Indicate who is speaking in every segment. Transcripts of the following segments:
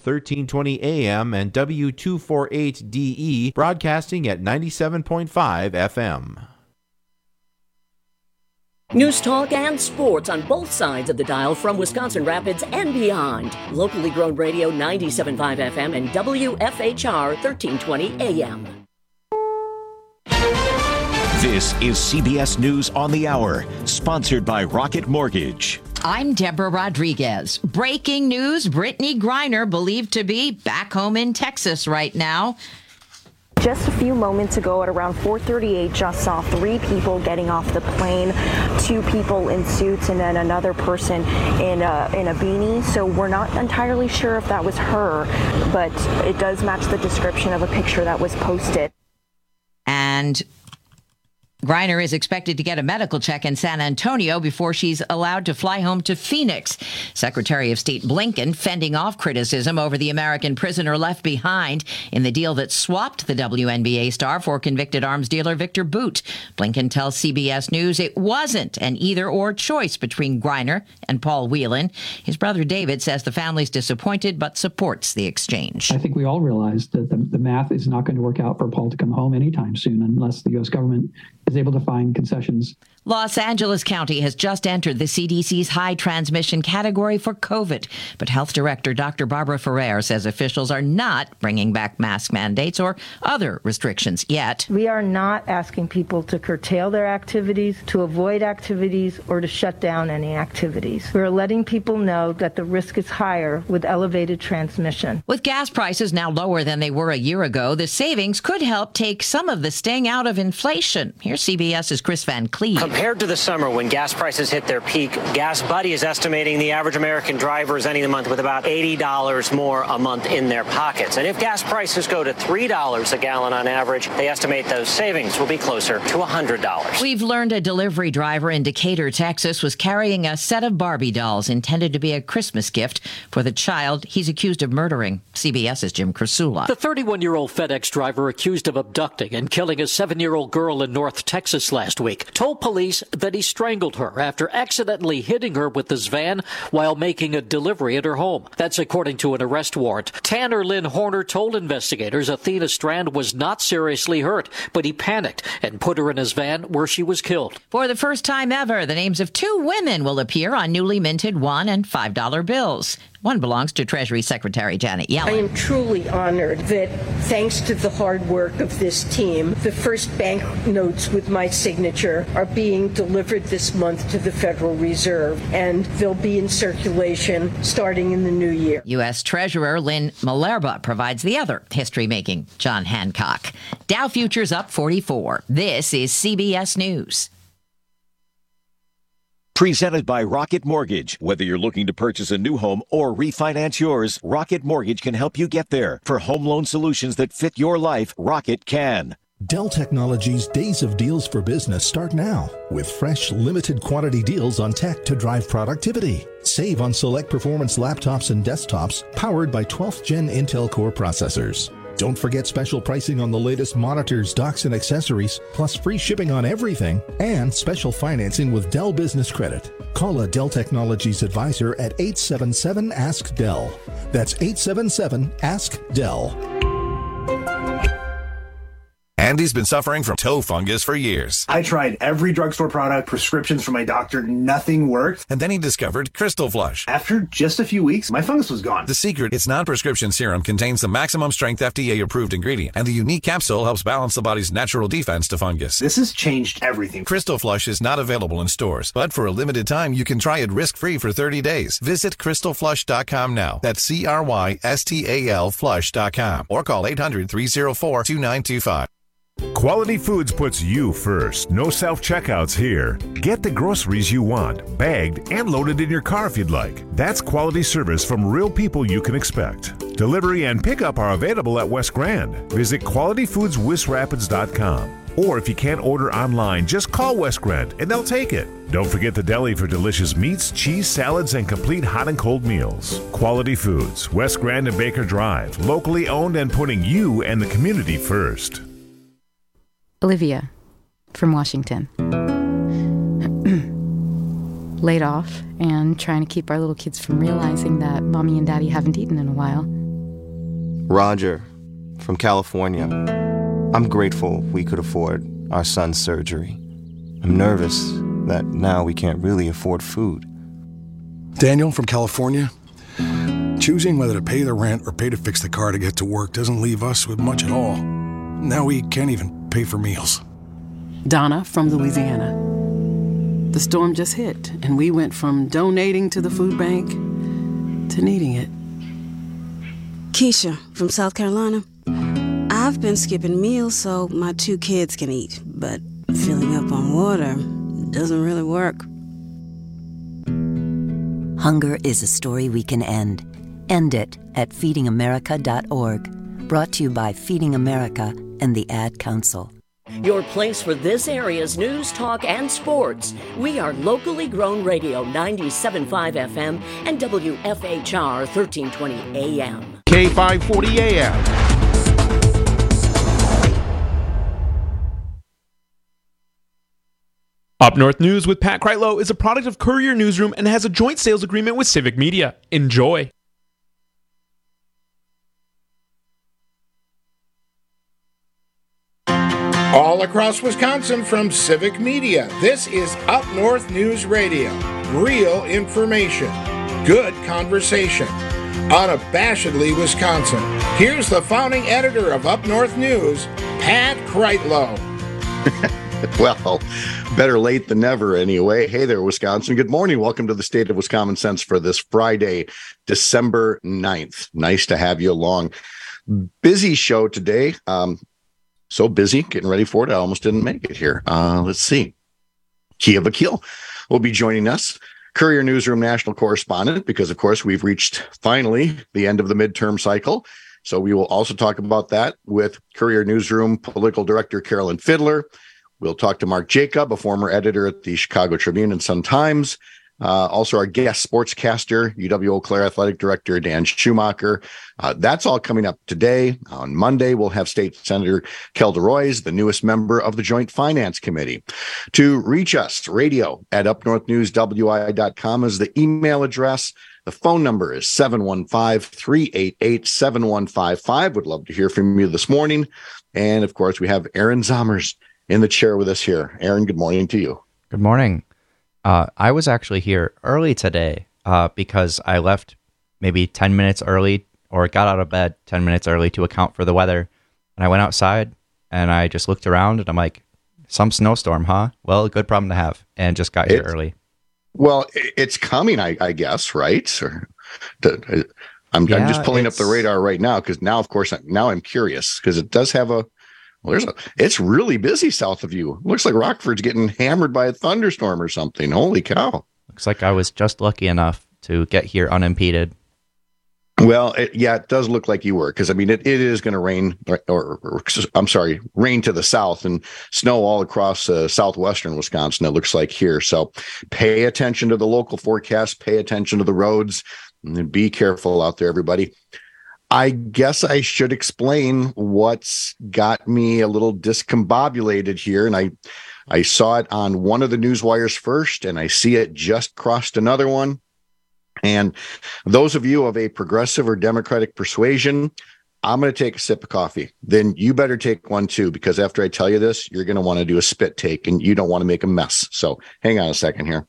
Speaker 1: 1320 AM and W248DE, broadcasting at 97.5 FM.
Speaker 2: News talk and sports on both sides of the dial from Wisconsin Rapids and beyond. Locally grown radio 97.5 FM and WFHR 1320 AM.
Speaker 3: This is CBS News on the Hour, sponsored by Rocket Mortgage.
Speaker 4: I'm Deborah Rodriguez. Breaking news, Brittany Griner believed to be back home in Texas right now.
Speaker 5: Just a few moments ago at around 4:38, just saw 3 people getting off the plane, 2 people in suits and then another person in a beanie. So we're not entirely sure if that was her, but it does match the description of a picture that was posted.
Speaker 4: And Griner is expected to get a medical check in San Antonio before she's allowed to fly home to Phoenix. Secretary of State Blinken fending off criticism over the American prisoner left behind in the deal that swapped the WNBA star for convicted arms dealer Victor Bout. Blinken tells CBS News it wasn't an either-or choice between Griner and Paul Whelan. His brother David says the family's disappointed but supports the exchange.
Speaker 6: I think we all realize that the math is not going to work out for Paul to come home anytime soon unless the U.S. government is able to find concessions.
Speaker 4: Los Angeles County has just entered the CDC's high transmission category for COVID. But Health Director Dr. Barbara Ferrer says officials are not bringing back mask mandates or other restrictions yet.
Speaker 7: We are not asking people to curtail their activities, to avoid activities, or to shut down any activities. We're letting people know that the risk is higher with elevated transmission.
Speaker 4: With gas prices now lower than they were a year ago, the savings could help take some of the sting out of inflation. Here's CBS's Chris Van Cleve.
Speaker 8: Compared to the summer when gas prices hit their peak, Gas Buddy is estimating the average American driver is ending the month with about $80 more a month in their pockets. And if gas prices go to $3 a gallon on average, they estimate those savings will be closer to $100.
Speaker 4: We've learned a delivery driver in Decatur, Texas, was carrying a set of Barbie dolls intended to be a Christmas gift for the child he's accused of murdering. CBS's Jim Krasula.
Speaker 9: The 31-year-old FedEx driver accused of abducting and killing a 7-year-old girl in North Texas last week told police that he strangled her after accidentally hitting her with his van while making a delivery at her home. That's according to an arrest warrant. Tanner Lynn Horner told investigators Athena Strand was not seriously hurt, but he panicked and put her in his van where she was killed.
Speaker 4: For the first time ever, the names of 2 women will appear on newly minted $1 and $5 bills. One belongs to Treasury Secretary Janet Yellen.
Speaker 10: I am truly honored that, thanks to the hard work of this team, the first banknotes with my signature are being delivered this month to the Federal Reserve, and they'll be in circulation starting in the new year.
Speaker 4: U.S. Treasurer Lynn Malerba provides the other history-making John Hancock. Dow futures up 44. This is CBS News.
Speaker 3: Presented by Rocket Mortgage. Whether you're looking to purchase a new home or refinance yours, Rocket Mortgage can help you get there. For home loan solutions that fit your life, Rocket can.
Speaker 11: Dell Technologies' Days of Deals for Business start now with fresh, limited quantity deals on tech to drive productivity. Save on select performance laptops and desktops powered by 12th Gen Intel Core processors. Don't forget special pricing on the latest monitors, docks, and accessories, plus free shipping on everything, and special financing with Dell Business Credit. Call a Dell Technologies advisor at 877-ASK-DELL. That's 877-ASK-DELL.
Speaker 12: Andy's been suffering from toe fungus for years.
Speaker 13: I tried every drugstore product, prescriptions from my doctor, nothing worked.
Speaker 12: And then he discovered Crystal Flush.
Speaker 13: After just a few weeks, my fungus was gone.
Speaker 12: The secret, its non-prescription serum contains the maximum strength FDA-approved ingredient, and the unique capsule helps balance the body's natural defense to fungus.
Speaker 13: This has changed everything.
Speaker 12: Crystal Flush is not available in stores, but for a limited time, you can try it risk-free for 30 days. Visit crystalflush.com now. That's CRYSTAL Flush.com. Or call 800-304-2925.
Speaker 14: Quality Foods puts you first. No self-checkouts here. Get the groceries you want, bagged and loaded in your car if you'd like. That's quality service from real people you can expect. Delivery and pickup are available at West Grand. Visit QualityFoodsWestRapids.com. Or if you can't order online, just call West Grand and they'll take it. Don't forget the deli for delicious meats, cheese, salads, and complete hot and cold meals. Quality Foods, West Grand and Baker Drive. Locally owned and putting you and the community first.
Speaker 15: Olivia from Washington. Laid off and trying to keep our little kids from realizing that mommy and daddy haven't eaten in a while.
Speaker 16: Roger from California. I'm grateful we could afford our son's surgery. I'm nervous that now we can't really afford food.
Speaker 17: Daniel from California. Choosing whether to pay the rent or pay to fix the car to get to work doesn't leave us with much at all. Now we can't even pay for meals.
Speaker 18: Donna from Louisiana. The storm just hit, and we went from donating to the food bank to needing it.
Speaker 19: Keisha from South Carolina. I've been skipping meals so my 2 kids can eat, but filling up on water doesn't really work.
Speaker 20: Hunger is a story we can end. End it at feedingamerica.org. Brought to you by Feeding America and the Ad Council.
Speaker 2: Your place for this area's news, talk, and sports. We are locally grown radio 97.5 FM and WFHR 1320 AM.
Speaker 21: K540 AM.
Speaker 22: Up North News with Pat Kreitlow is a product of Courier Newsroom and has a joint sales agreement with Civic Media. Enjoy.
Speaker 21: All across Wisconsin from Civic Media, this is Up North News Radio. Real information, good conversation, unabashedly Wisconsin. Here's the founding editor of Up North News, Pat Kreitlow.
Speaker 23: Well, better late than never anyway. Hey there, Wisconsin. Good morning. Welcome to the State of Wisconsin Sense for this Friday, December 9th. Nice to have you along. Busy show today. So busy getting ready for it. I almost didn't make it here. Let's see. Kia Vakil will be joining us. Courier Newsroom national correspondent, because, of course, we've reached finally the end of the midterm cycle. So we will also talk about that with Courier Newsroom political director Carolyn Fiddler. We'll talk to Mark Jacob, a former editor at the Chicago Tribune and Sun-Times. Also our guest sportscaster, UW-Eau Claire Athletic Director Dan Schumacher. That's all coming up today. On Monday, we'll have State Senator Kelda Roys, the newest member of the Joint Finance Committee. To reach us, radio at upnorthnewswi.com is the email address. The phone number is 715-388-7155. Would love to hear from you this morning. And, of course, we have Aaron Zommers in the chair with us here. Aaron, good morning to you.
Speaker 24: Good morning. I was actually here early today because I left maybe 10 minutes early or got out of bed 10 minutes early to account for the weather. And I went outside and I just looked around and I'm like, some snowstorm, huh? Well, good problem to have. And just got here early.
Speaker 23: Well, it's coming, I guess, right? I'm just pulling up the radar right now because now, of course, now I'm curious because it does have it's really busy south of you. Looks like Rockford's getting hammered by a thunderstorm or something. Holy cow.
Speaker 24: Looks like I was just lucky enough to get here unimpeded.
Speaker 23: Well, it does look like you were, because, I mean, it is going to rain, rain to the south and snow all across southwestern Wisconsin, it looks like here. So pay attention to the local forecast, pay attention to the roads, and be careful out there, everybody. I guess I should explain what's got me a little discombobulated here. And I saw it on one of the news wires first, and I see it just crossed another one. And those of you of a progressive or Democratic persuasion, I'm going to take a sip of coffee. Then you better take one too, because after I tell you this, you're going to want to do a spit take and you don't want to make a mess. So hang on a second here.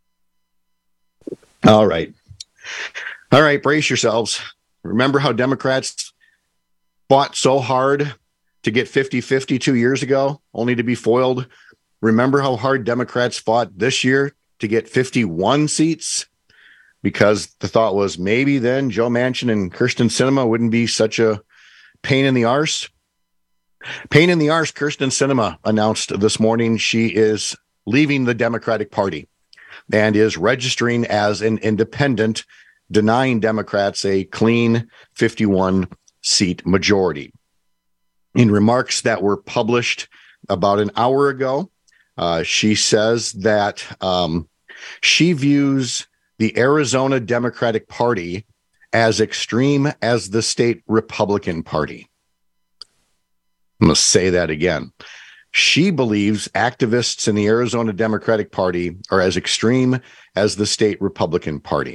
Speaker 23: All right. Brace yourselves. Remember how Democrats fought so hard to get 50-50 2 years ago, only to be foiled? Remember how hard Democrats fought this year to get 51 seats? Because the thought was maybe then Joe Manchin and Kyrsten Sinema wouldn't be such a pain in the arse. Pain in the arse. Kyrsten Sinema announced this morning she is leaving the Democratic Party and is registering as an independent, denying Democrats a clean 51-seat majority. In remarks that were published about an hour ago, she says that she views the Arizona Democratic Party as extreme as the state Republican Party. I'm going to say that again. She believes activists in the Arizona Democratic Party are as extreme as the state Republican Party.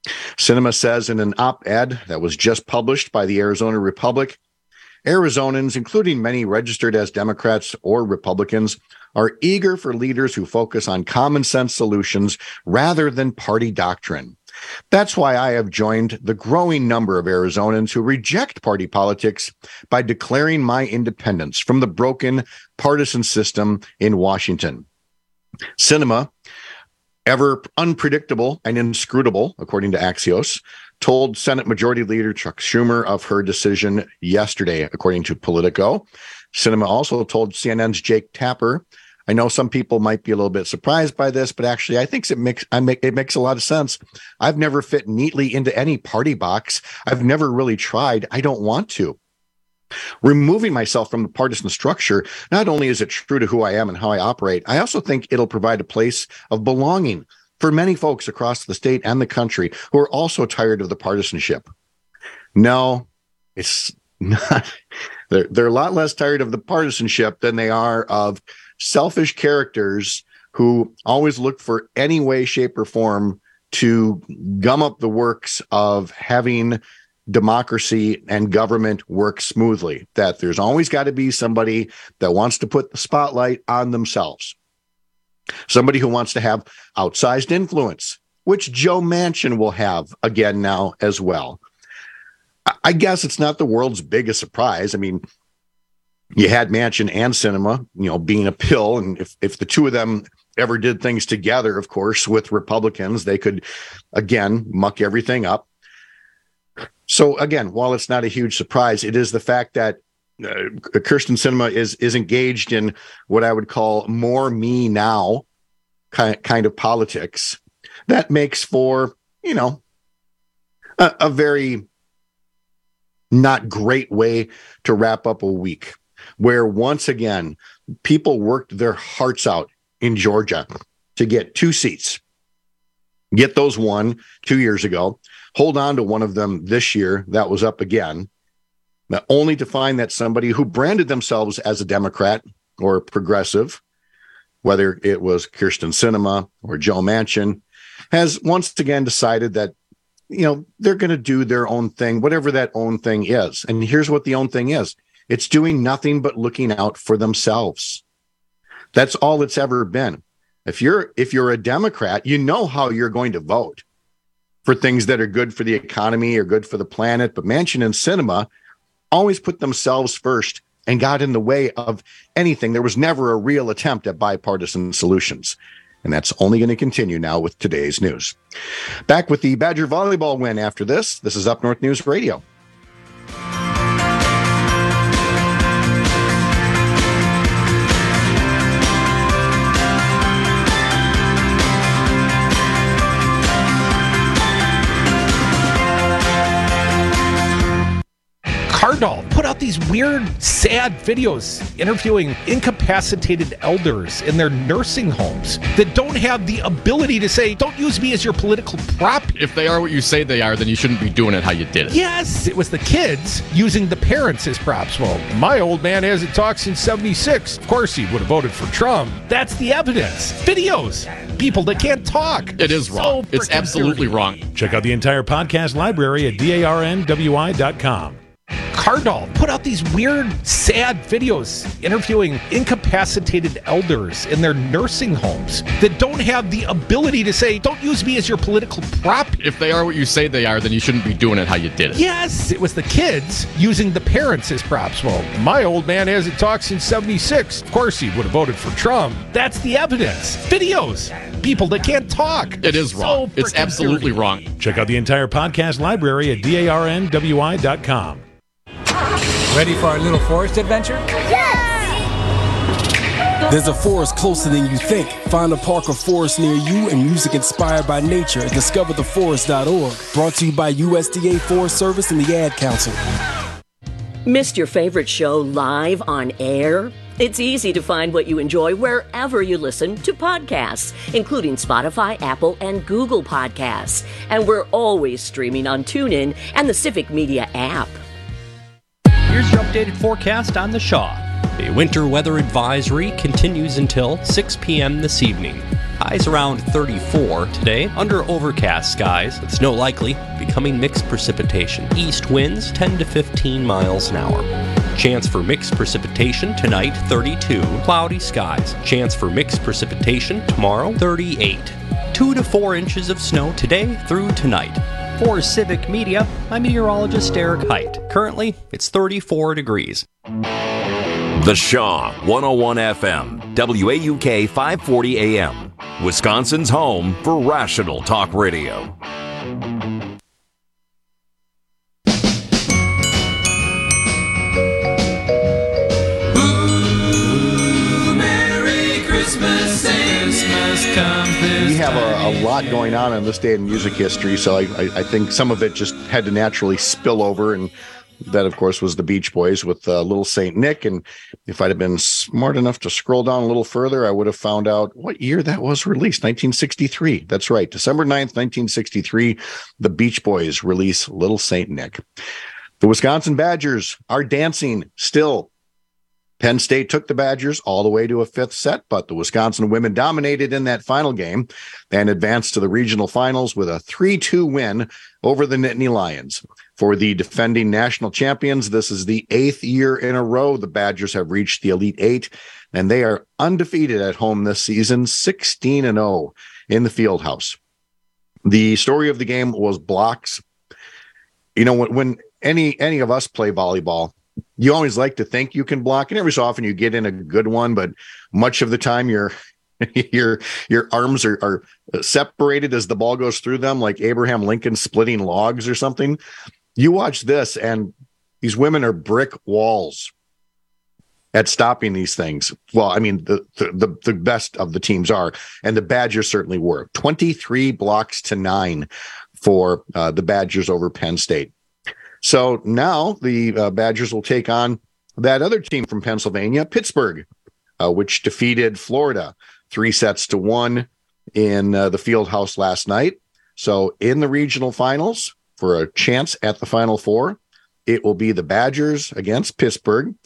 Speaker 23: Sinema says in an op-ed that was just published by the Arizona Republic, Arizonans, including many registered as Democrats or Republicans, are eager for leaders who focus on common sense solutions rather than party doctrine. That's why I have joined the growing number of Arizonans who reject party politics by declaring my independence from the broken partisan system in Washington. Sinema, ever unpredictable and inscrutable, according to Axios, told Senate Majority Leader Chuck Schumer of her decision yesterday, according to Politico. Sinema also told CNN's Jake Tapper, I know some people might be a little bit surprised by this, but actually I think it makes a lot of sense. I've never fit neatly into any party box. I've never really tried. I don't want to. Removing myself from the partisan structure, not only is it true to who I am and how I operate, I also think it'll provide a place of belonging for many folks across the state and the country who are also tired of the partisanship. No, it's not. They're a lot less tired of the partisanship than they are of selfish characters who always look for any way, shape, or form to gum up the works of having democracy and government work smoothly. That there's always got to be somebody that wants to put the spotlight on themselves. Somebody who wants to have outsized influence, which Joe Manchin will have again now as well. I guess it's not the world's biggest surprise. I mean, you had Manchin and Sinema, being a pill. And if the two of them ever did things together, of course, with Republicans, they could, again, muck everything up. So, again, while it's not a huge surprise, it is the fact that Kyrsten Sinema is engaged in what I would call more me now kind of politics that makes for, a very not great way to wrap up a week, where once again, people worked their hearts out in Georgia to get 2 seats, get those won 2 years ago, hold on to one of them this year, that was up again, only to find that somebody who branded themselves as a Democrat or a progressive, whether it was Kyrsten Sinema or Joe Manchin, has once again decided that, they're going to do their own thing, whatever that own thing is. And here's what the own thing is. It's doing nothing but looking out for themselves. That's all it's ever been. If you're a Democrat, you know how you're going to vote for things that are good for the economy or good for the planet. But Manchin and Sinema always put themselves first and got in the way of anything. There was never a real attempt at bipartisan solutions. And that's only going to continue now with today's news. Back with the Badger volleyball win after this. This is Up North News Radio.
Speaker 1: Cardall put out these weird, sad videos interviewing incapacitated elders in their nursing homes that don't have the ability to say, don't use me as your political prop.
Speaker 5: If they are what you say they are, then you shouldn't be doing it how you did it.
Speaker 1: Yes, it was the kids using the parents as props. Well, my old man hasn't talked since 76. Of course, he would have voted for Trump. That's the evidence. Videos. People that can't talk.
Speaker 5: It is wrong. It's absolutely wrong.
Speaker 1: Check out the entire podcast library at darnwi.com. Cardall put out these weird, sad videos interviewing incapacitated elders in their nursing homes that don't have the ability to say, don't use me as your political prop.
Speaker 5: If they are what you say they are, then you shouldn't be doing it how you did it.
Speaker 1: Yes, it was the kids using the parents as props. Well, my old man hasn't talked since 76. Of course, he would have voted for Trump. That's the evidence. Videos. People that can't talk.
Speaker 5: It is wrong. It's absolutely wrong.
Speaker 1: Check out the entire podcast library at darnwi.com.
Speaker 6: Ready for our little forest adventure?
Speaker 7: Yes! There's a forest closer than you think. Find a park or forest near you and music inspired by nature at discovertheforest.org. Brought to you by USDA Forest Service and the Ad Council.
Speaker 2: Missed your favorite show live on air? It's easy to find what you enjoy wherever you listen to podcasts, including Spotify, Apple, and Google Podcasts. And we're always streaming on TuneIn and the Civic Media app.
Speaker 25: Here's your updated forecast on the Shaw. A winter weather advisory continues until 6 p.m. this evening.
Speaker 3: Highs around 34 today, under overcast skies, with snow likely, becoming mixed precipitation. East winds 10 to 15 miles an hour. Chance for mixed precipitation tonight, 32. Cloudy skies. Chance for mixed precipitation tomorrow, 38. 2 to 4 inches of snow today through tonight. For Civic Media, I'm meteorologist Eric Height. Currently, it's 34 degrees.
Speaker 4: The Shaw 101 FM, WAUK 540 AM, Wisconsin's home for rational talk radio.
Speaker 23: We have a lot going on this day in music history, so I think some of it just had to naturally spill over, and that, of course, was the Beach Boys with Little Saint Nick. And if I'd have been smart enough to scroll down a little further, I would have found out what year that was released. 1963. That's right. December 9th, 1963, the Beach Boys release Little Saint Nick. The Wisconsin Badgers are dancing still. Penn State took the Badgers all the way to a fifth set, but the Wisconsin women dominated in that final game and advanced to the regional finals with a 3-2 win over the Nittany Lions. For the defending national champions, this is the 8th year in a row the Badgers have reached the Elite Eight, and they are undefeated at home this season, 16-0 in the Fieldhouse. The story of the game was blocks. You know, when any of us play volleyball, you always like to think you can block, and every so often you get in a good one, but much of the time your arms are separated as the ball goes through them, like Abraham Lincoln splitting logs or something. You watch this, and these women are brick walls at stopping these things. Well, I mean, the best of the teams are, and the Badgers certainly were. 23 blocks to 9 for the Badgers over Penn State. So now the Badgers will take on that other team from Pennsylvania, Pittsburgh, which defeated Florida 3-1 in the Fieldhouse last night. So in the regional finals, for a chance at the Final Four, it will be the Badgers against Pittsburgh.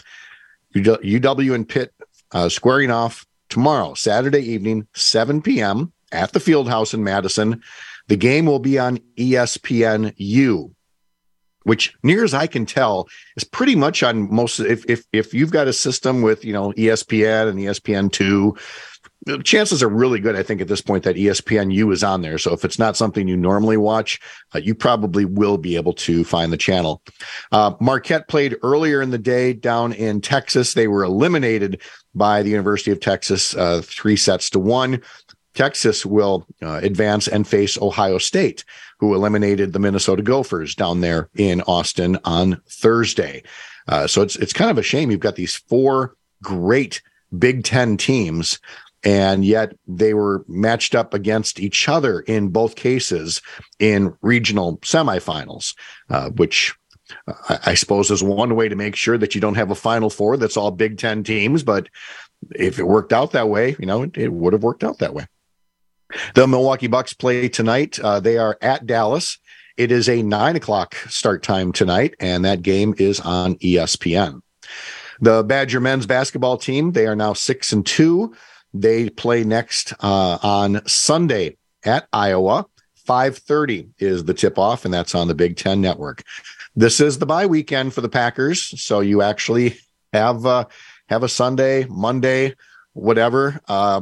Speaker 23: UW and Pitt squaring off tomorrow, Saturday evening, 7 p.m. at the Fieldhouse in Madison. The game will be on ESPNU, which, near as I can tell, is pretty much on most. If you've got a system with, ESPN and ESPN2, the chances are really good, I think, at this point that ESPNU is on there. So if it's not something you normally watch, you probably will be able to find the channel. Marquette played earlier in the day down in Texas. They were eliminated by the University of Texas 3-1. Texas will advance and face Ohio State, who eliminated the Minnesota Gophers down there in Austin on Thursday. So it's kind of a shame you've got these 4 great Big Ten teams, and yet they were matched up against each other in both cases in regional semifinals, which I suppose is one way to make sure that you don't have a Final Four that's all Big Ten teams. But if it worked out that way, it would have worked out that way. The Milwaukee Bucks play tonight. They are at Dallas. It is a 9:00 start time tonight, and that game is on ESPN. The Badger men's basketball team, they are now 6-2. They play next on Sunday at Iowa. 5:30 is the tip-off, and that's on the Big Ten Network. This is the bye weekend for the Packers, so you actually have a Sunday, Monday, whatever,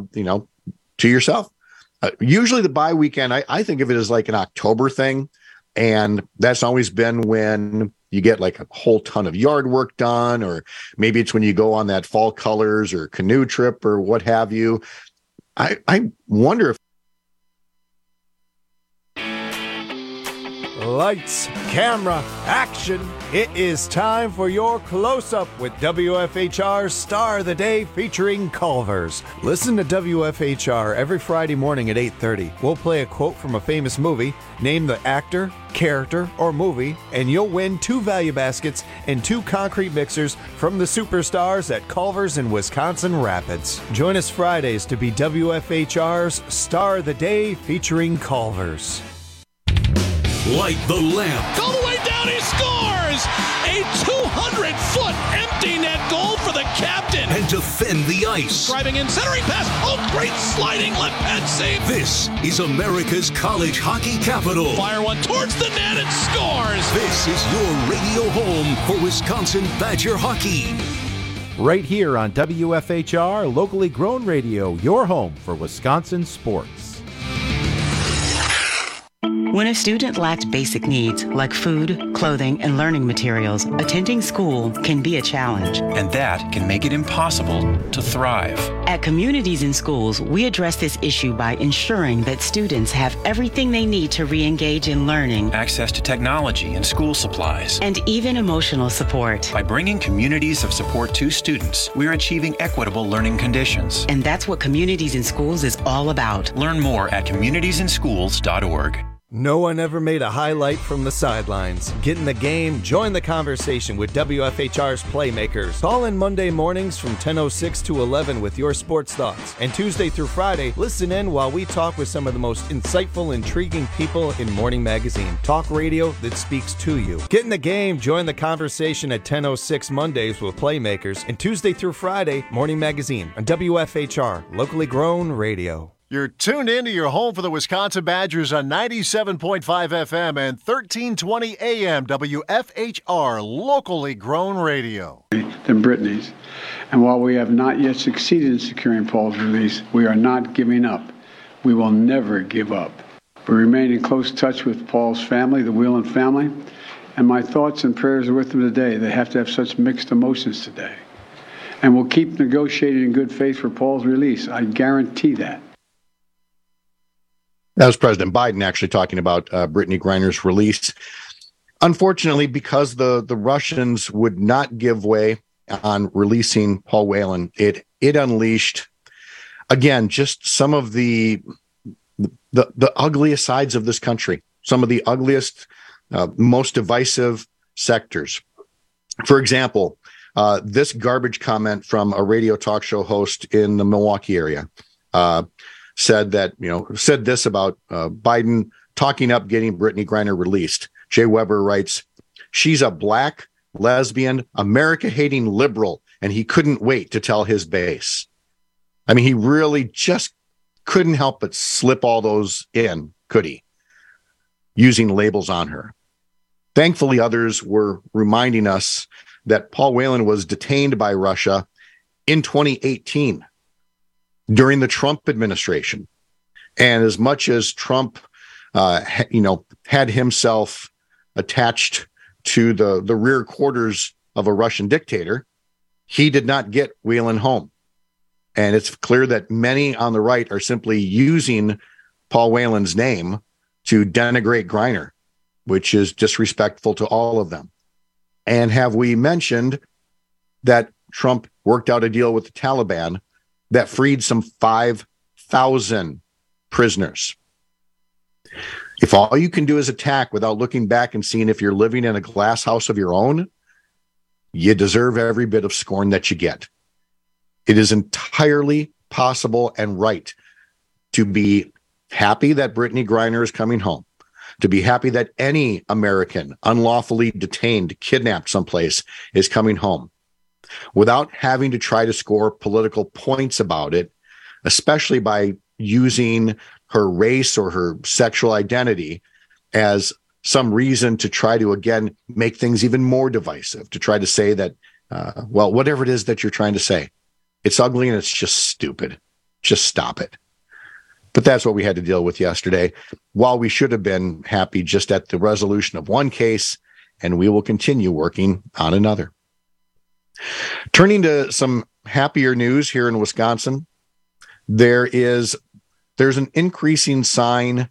Speaker 23: to yourself. Usually the bye weekend, I think of it as like an October thing, and that's always been when you get like a whole ton of yard work done, or maybe it's when you go on that fall colors or canoe trip or what have you. I wonder if
Speaker 8: lights, camera, action. It is time for your close-up with WFHR's Star of the Day featuring Culver's. Listen to WFHR every Friday morning at 8:30. We'll play a quote from a famous movie, name the actor, character, or movie, and you'll win 2 value baskets and 2 concrete mixers from the superstars at Culver's in Wisconsin Rapids. Join us Fridays to be WFHR's Star of the Day featuring Culver's.
Speaker 9: Light the lamp.
Speaker 10: All the way down, he scores! A 200-foot empty net goal for the captain.
Speaker 9: And to defend the ice.
Speaker 1: Driving in, centering pass. Oh, great sliding left hand save.
Speaker 9: This is America's college hockey capital.
Speaker 1: Fire one towards the net and scores.
Speaker 9: This is your radio home for Wisconsin Badger hockey.
Speaker 10: Right here on WFHR, locally grown radio, your home for Wisconsin sports.
Speaker 11: When a student lacks basic needs like food, clothing, and learning materials, attending school can be a challenge.
Speaker 12: And that can make it impossible to thrive.
Speaker 11: At Communities in Schools, we address this issue by ensuring that students have everything they need to re-engage in learning,
Speaker 12: access to technology and school supplies,
Speaker 11: and even emotional support.
Speaker 12: By bringing communities of support to students, we're achieving equitable learning conditions.
Speaker 11: And that's what Communities in Schools is all about.
Speaker 12: Learn more at communitiesinschools.org.
Speaker 8: No one ever made a highlight from the sidelines. Get in the game, join the conversation with WFHR's Playmakers. Call in Monday mornings from 10:06 to 11 with your sports thoughts. And Tuesday through Friday, listen in while we talk with some of the most insightful, intriguing people in Morning Magazine. Talk radio that speaks to you. Get in the game, join the conversation at 10:06 Mondays with Playmakers. And Tuesday through Friday, Morning Magazine on WFHR, locally grown radio.
Speaker 13: You're tuned in to your home for the Wisconsin Badgers on 97.5 FM and 1320 AM WFHR, locally grown radio.
Speaker 14: Than Brittany's. And while we have not yet succeeded in securing Paul's release, we are not giving up. We will never give up. We remain in close touch with Paul's family, the Whelan family, and my thoughts and prayers are with them today. They have to have such mixed emotions today. And we'll keep negotiating in good faith for Paul's release. I guarantee that.
Speaker 23: That was President Biden actually talking about Brittany Griner's release. Unfortunately, because the Russians would not give way on releasing Paul Whelan, it unleashed, again, just some of the ugliest sides of this country, some of the ugliest, most divisive sectors. For example, this garbage comment from a radio talk show host in the Milwaukee area. Said this about Biden talking up getting Brittany Griner released. Jay Weber writes, "She's a black, lesbian, America-hating liberal, and he couldn't wait to tell his base." I mean, he really just couldn't help but slip all those in, could he? Using labels on her. Thankfully, others were reminding us that Paul Whelan was detained by Russia in 2018. During the Trump administration. And as much as Trump, had himself attached to the rear quarters of a Russian dictator, he did not get Whelan home. And it's clear that many on the right are simply using Paul Whelan's name to denigrate Griner, which is disrespectful to all of them. And have we mentioned that Trump worked out a deal with the Taliban that freed some 5,000 prisoners? If all you can do is attack without looking back and seeing if you're living in a glass house of your own, you deserve every bit of scorn that you get. It is entirely possible and right to be happy that Brittany Griner is coming home, to be happy that any American unlawfully detained, kidnapped someplace is coming home, without having to try to score political points about it, especially by using her race or her sexual identity as some reason to try to, again, make things even more divisive, to try to say that, whatever it is that you're trying to say, it's ugly and it's just stupid. Just stop it. But that's what we had to deal with yesterday, while we should have been happy just at the resolution of one case, and we will continue working on another. Turning to some happier news here in Wisconsin, there's an increasing signs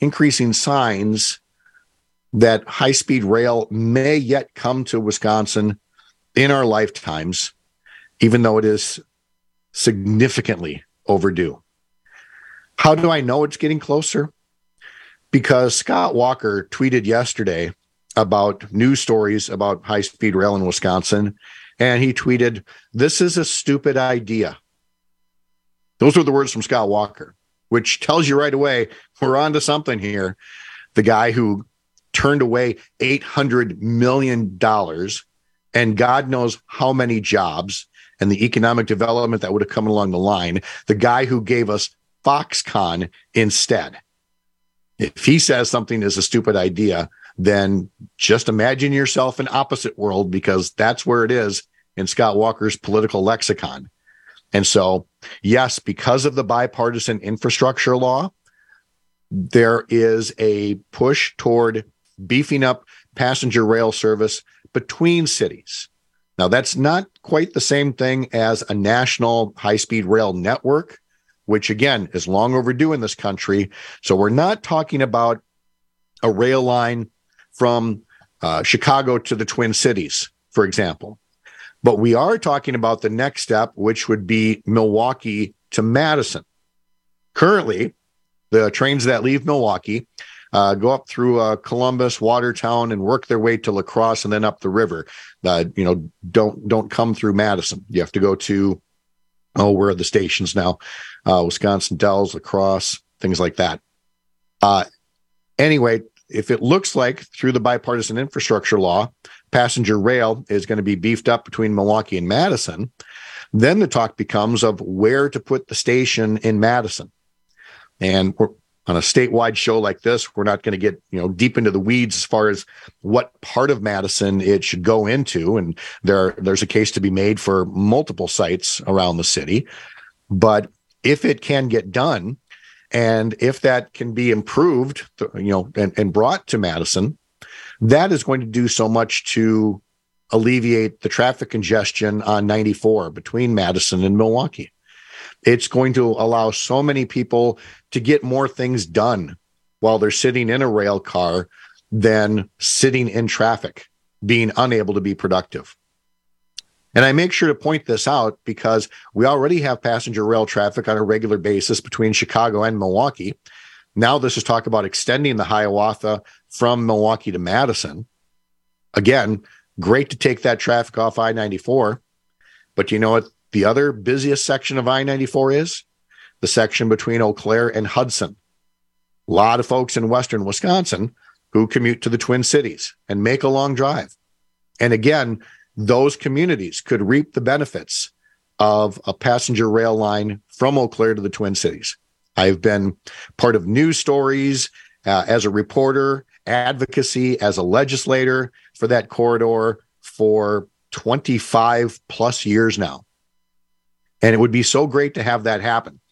Speaker 23: that high-speed rail may yet come to Wisconsin in our lifetimes, even though it is significantly overdue. How do I know it's getting closer? Because Scott Walker tweeted yesterday about news stories about high-speed rail in Wisconsin, and he tweeted, "This is a stupid idea." Those were the words from Scott Walker, which tells you right away, we're on to something here. The guy who turned away $800 million and God knows how many jobs and the economic development that would have come along the line, the guy who gave us Foxconn instead. If he says something is a stupid idea, then just imagine yourself in opposite world, because that's where it is in Scott Walker's political lexicon. And so, yes, because of the bipartisan infrastructure law, there is a push toward beefing up passenger rail service between cities. Now, that's not quite the same thing as a national high-speed rail network, which, again, is long overdue in this country. So we're not talking about a rail line from Chicago to the Twin Cities, for example. But we are talking about the next step, which would be Milwaukee to Madison. Currently, the trains that leave Milwaukee go up through Columbus, Watertown, and work their way to La Crosse and then up the river. Don't come through Madison. You have to go to, where are the stations now? Wisconsin Dells, La Crosse, things like that. Anyway, if it looks like through the bipartisan infrastructure law, passenger rail is going to be beefed up between Milwaukee and Madison, then the talk becomes of where to put the station in Madison. And we're on a statewide show like this, we're not going to get deep into the weeds as far as what part of Madison it should go into. And there's a case to be made for multiple sites around the city. But if it can get done, and if that can be improved, and brought to Madison, that is going to do so much to alleviate the traffic congestion on 94 between Madison and Milwaukee. It's going to allow so many people to get more things done while they're sitting in a rail car than sitting in traffic, being unable to be productive. And I make sure to point this out because we already have passenger rail traffic on a regular basis between Chicago and Milwaukee. Now this is talk about extending the Hiawatha from Milwaukee to Madison. Again, great to take that traffic off I-94. But you know what the other busiest section of I-94 is? The section between Eau Claire and Hudson. A lot of folks in western Wisconsin who commute to the Twin Cities and make a long drive. And again, those communities could reap the benefits of a passenger rail line from Eau Claire to the Twin Cities. I've been part of news stories as a reporter, advocacy as a legislator for that corridor for 25 plus years now. And it would be so great to have that happen.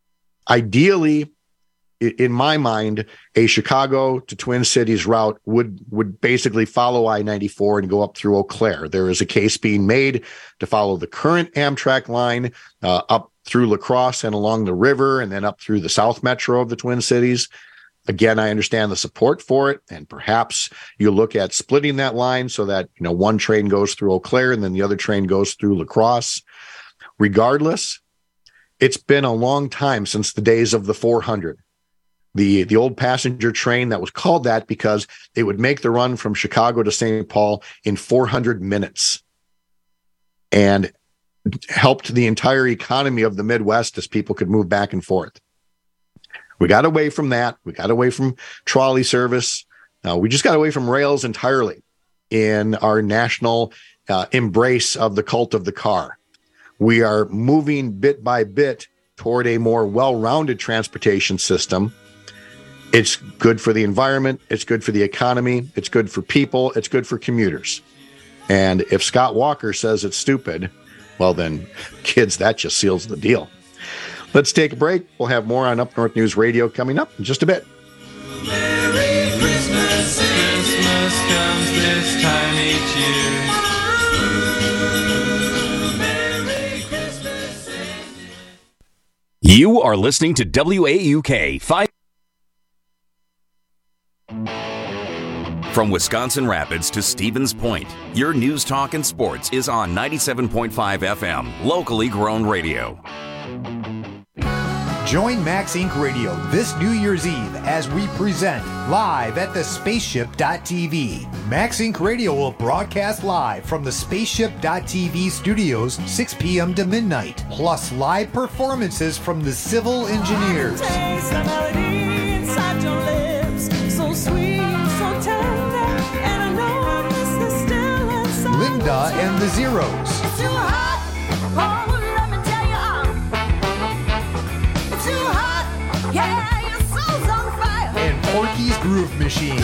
Speaker 23: Ideally, in my mind, a Chicago to Twin Cities route would basically follow I-94 and go up through Eau Claire. There is a case being made to follow the current Amtrak line up through La Crosse and along the river and then up through the South Metro of the Twin Cities. Again, I understand the support for it, and perhaps you look at splitting that line so that one train goes through Eau Claire and then the other train goes through La Crosse. Regardless, it's been a long time since the days of the 400. The old passenger train that was called that because it would make the run from Chicago to St. Paul in 400 minutes and helped the entire economy of the Midwest as people could move back and forth. We got away from that. We got away from trolley service. We just got away from rails entirely in our national embrace of the cult of the car. We are moving bit by bit toward a more well-rounded transportation system. It's good for the environment. It's good for the economy. It's good for people. It's good for commuters. And if Scott Walker says it's stupid, well then, kids, that just seals the deal. Let's take a break. We'll have more on Up North News Radio coming up in just a bit.
Speaker 15: Merry Christmas, Christmas comes this time each year. Merry Christmas.
Speaker 4: You are listening to WAUK 5. From Wisconsin Rapids to Stevens Point, your news, talk, and sports is on 97.5 FM, locally grown radio.
Speaker 16: Join Max Inc. Radio this New Year's Eve as we present live at the Spaceship.tv. Max Inc. Radio will broadcast live from the Spaceship.tv studios 6 p.m. to midnight, plus live performances from the Civil Engineers. Linda and the Zeros. And Porky's Groove Machine.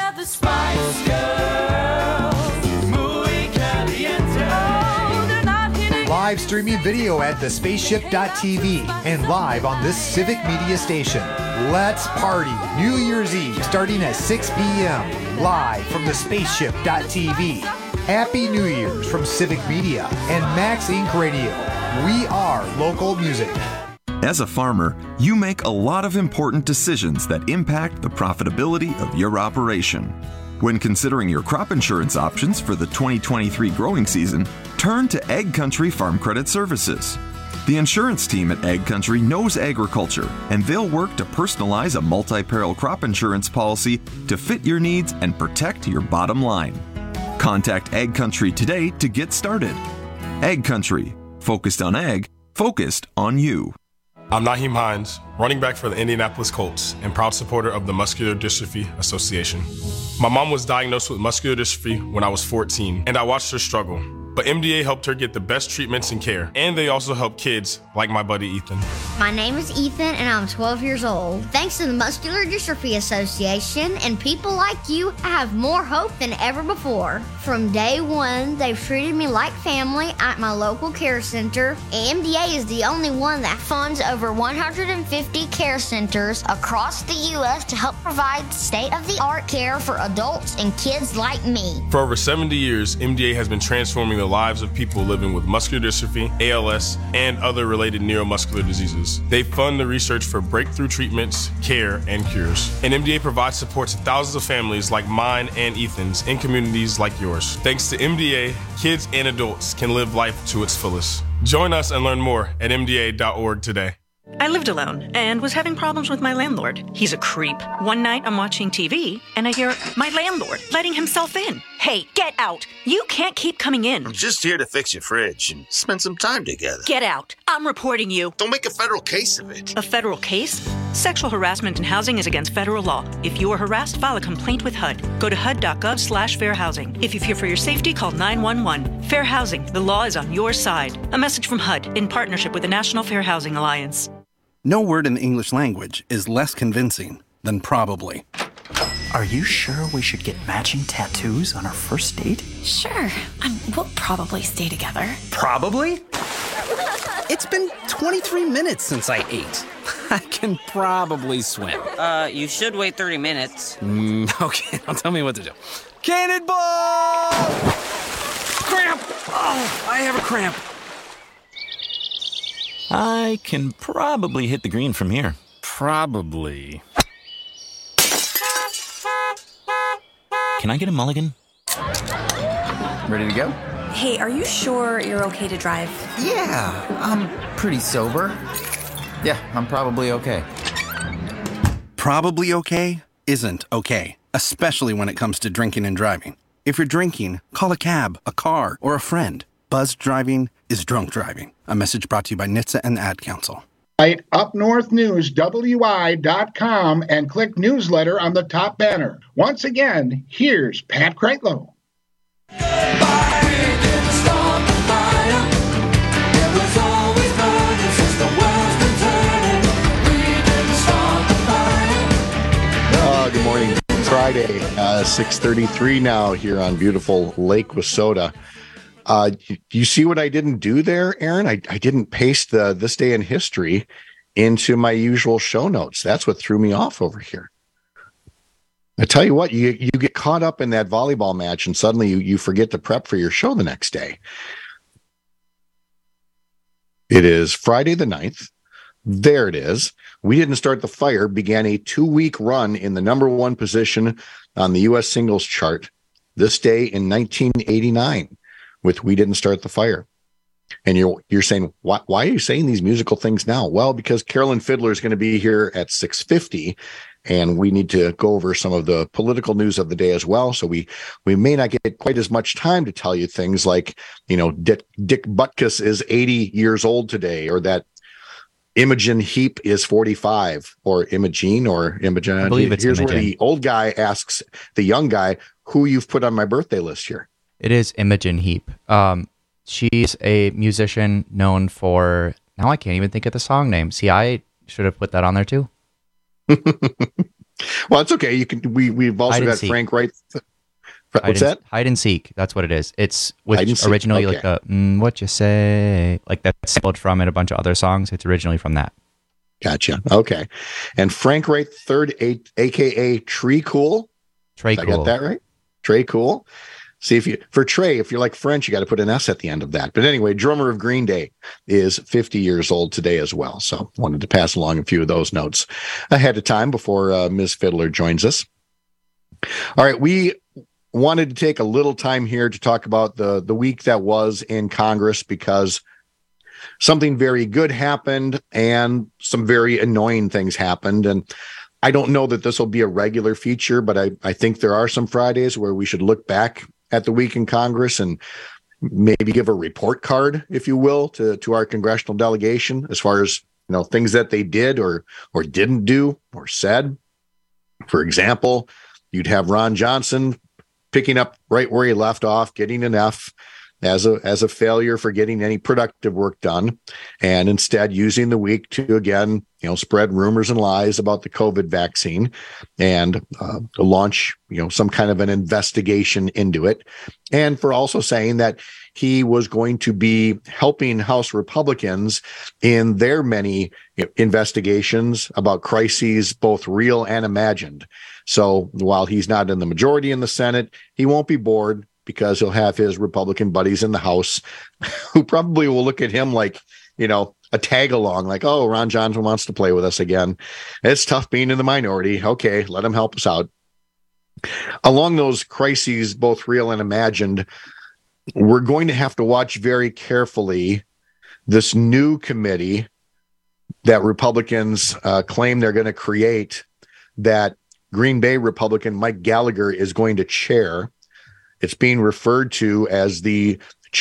Speaker 16: Live streaming video at thespaceship.tv and live on this Civic Media station. Let's party New Year's Eve starting at 6 p.m. live from thespaceship.tv. Happy New Year's from Civic Media and Max Inc. Radio. We are local music.
Speaker 17: As a farmer, you make a lot of important decisions that impact the profitability of your operation. When considering your crop insurance options for the 2023 growing season, turn to Ag Country Farm Credit Services. The insurance team at Ag Country knows agriculture, and they'll work to personalize a multi-peril crop insurance policy to fit your needs and protect your bottom line. Contact Ag Country today to get started. Ag Country, focused on ag, focused on you.
Speaker 18: I'm Naheem Hines, running back for the Indianapolis Colts and proud supporter of the Muscular Dystrophy Association. My mom was diagnosed with muscular dystrophy when I was 14, and I watched her struggle. But MDA helped her get the best treatments and care, and they also help kids like my buddy Ethan.
Speaker 19: My name is Ethan, and I'm 12 years old. Thanks to the Muscular Dystrophy Association and people like you, I have more hope than ever before. From day one, they've treated me like family at my local care center. MDA is the only one that funds over 150 care centers across the U.S. to help provide state-of-the-art care for adults and kids like me.
Speaker 18: For over 70 years, MDA has been transforming the lives of people living with muscular dystrophy, ALS, and other related neuromuscular diseases. They fund the research for breakthrough treatments, care, and cures. And MDA provides support to thousands of families like mine and Ethan's in communities like yours. Thanks to MDA, kids and adults can live life to its fullest. Join us and learn more at MDA.org today.
Speaker 20: I lived alone and was having problems with my landlord. He's a creep. One night I'm watching TV and I hear my landlord letting himself in. Hey, get out. You can't keep coming in.
Speaker 22: I'm just here to fix your fridge and spend some time together.
Speaker 20: Get out. I'm reporting you.
Speaker 22: Don't make a federal case of it.
Speaker 20: A federal case? Sexual harassment in housing is against federal law. If you are harassed, file a complaint with HUD. Go to HUD.gov/fair housing. If you fear for your safety, call 911. Fair housing. The law is on your side. A message from HUD in partnership with the National Fair Housing Alliance.
Speaker 26: No word in the English language is less convincing than probably.
Speaker 27: Are you sure we should get matching tattoos on our first date?
Speaker 28: Sure. We'll probably stay together.
Speaker 27: Probably? It's been 23 minutes since I ate. I can probably swim.
Speaker 29: You should wait 30 minutes.
Speaker 27: Okay, now tell me what to do. Cannonball! Cramp! Oh, I have a cramp.
Speaker 30: I can probably hit the green from here.
Speaker 27: Probably.
Speaker 30: Can I get a mulligan?
Speaker 27: Ready to go?
Speaker 28: Hey, are you sure you're okay to drive?
Speaker 27: Yeah, I'm pretty sober. Yeah, I'm probably okay.
Speaker 26: Probably okay isn't okay, especially when it comes to drinking and driving. If you're drinking, call a cab, a car, or a friend. Buzzed driving is drunk driving. A message brought to you by NHTSA and the Ad Council.
Speaker 21: UpNorthNewsWI.com and click newsletter on the top banner. Once again, here's Pat Kreitlow.
Speaker 23: Good morning. Friday, 6:33 now here on beautiful Lake Wissota. You see what I didn't do there, Aaron? I didn't paste the This Day in History into my usual show notes. That's what threw me off over here. I tell you what, you get caught up in that volleyball match and suddenly you forget to prep for your show the next day. It is Friday the 9th. There it is. We Didn't Start the Fire began a 2-week run in the number one position on the U.S. singles chart this day in 1989 with We Didn't Start the Fire. And you're saying, why are you saying these musical things now? Well, because Carolyn Fiddler is going to be here at 6:50, and we need to go over some of the political news of the day as well. So we may not get quite as much time to tell you things like, Dick Butkus is 80 years old today, or that Imogen Heap is 45, or Imogen or Imogen.
Speaker 24: I believe it's
Speaker 23: Here's
Speaker 24: Imogen.
Speaker 23: where the old guy asks the young guy, who you've put on my birthday list here.
Speaker 24: It is Imogen Heap. She's a musician known for, now I can't even think of the song name. See, I should have put that on there too.
Speaker 23: Well, it's okay. You can. We've also got Frank Wright. What's that?
Speaker 24: Hide and Seek. That's what it is. It's originally like a what you say, like that's sampled from in a bunch of other songs. It's originally from that.
Speaker 23: Gotcha. Okay. And Frank Wright III, aka Trey Cool.
Speaker 24: Trey Cool.
Speaker 23: I got that right? Trey Cool. See, if you're like French, you got to put an S at the end of that. But anyway, drummer of Green Day is 50 years old today as well. So wanted to pass along a few of those notes ahead of time before Ms. Fiddler joins us. All right. We wanted to take a little time here to talk about the week that was in Congress, because something very good happened and some very annoying things happened. And I don't know that this will be a regular feature, but I think there are some Fridays where we should look back at the week in Congress and maybe give a report card, if you will, to our congressional delegation as far as, things that they did or didn't do or said. For example, you'd have Ron Johnson picking up right where he left off, getting an F as a failure for getting any productive work done, and instead using the week to again, spread rumors and lies about the COVID vaccine and launch, some kind of an investigation into it. And for also saying that he was going to be helping House Republicans in their many investigations about crises, both real and imagined. So while he's not in the majority in the Senate, he won't be bored, because he'll have his Republican buddies in the House who probably will look at him like, a tag along, like, oh, Ron Johnson wants to play with us again. It's tough being in the minority. Okay, let him help us out. Along those crises, both real and imagined, we're going to have to watch very carefully this new committee that Republicans claim they're going to create, that Green Bay Republican Mike Gallagher is going to chair. It's being referred to as the